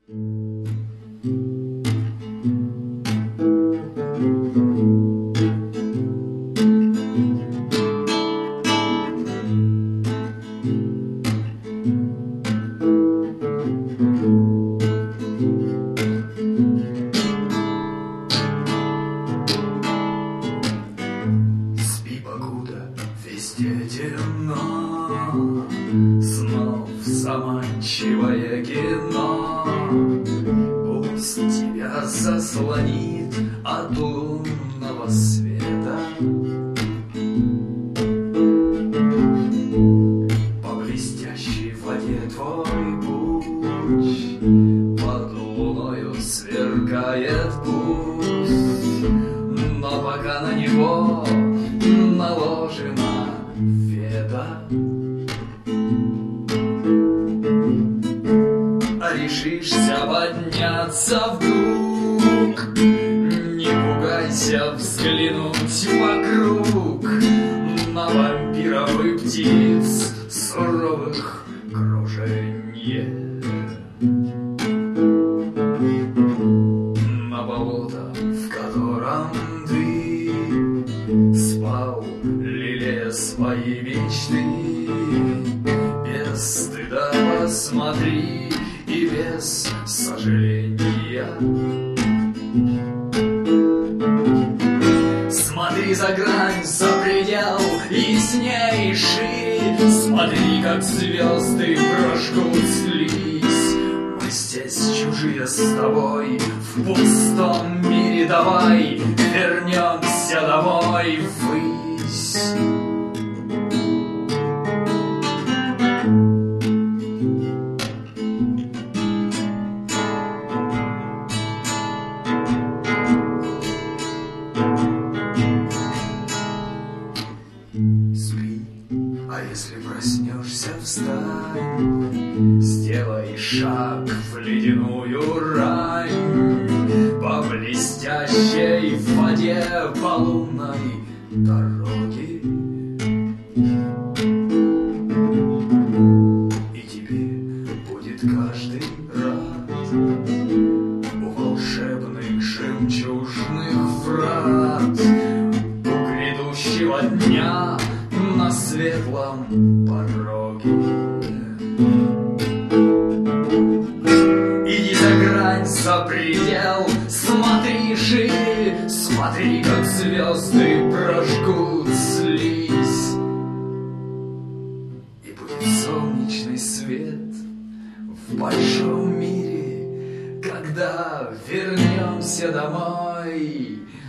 Везде темно, снов заманчивое кино. Пусть тебя заслонит от лунного света. По блестящей воде твой путь, под луною сверкает пусть, но пока на него наложена веда. А решишься подняться вдруг, не пугайся взглянуть вокруг на вампиров и птиц суровых круженье. На болото, в котором ты спал, лелея свои мечты, без стыда посмотри и без сожаления. Смотри за грань, за предел и с ней шире. Смотри, как звезды прожгут слизь. Мы здесь чужие с тобой, в пустом мире давай вернемся домой ввысь. Спи, а если проснешься, встань, сделай шаг в ледяную рань по блестящей в воде по лунной дороге. И тебе будет каждый рад у волшебных жемчужных врат, у грядущего дня на светлом пороге. Иди за грань, за предел, смотри шире, смотри, как звезды прожгут слизь. И будет солнечный свет в большом мире, когда вернемся домой.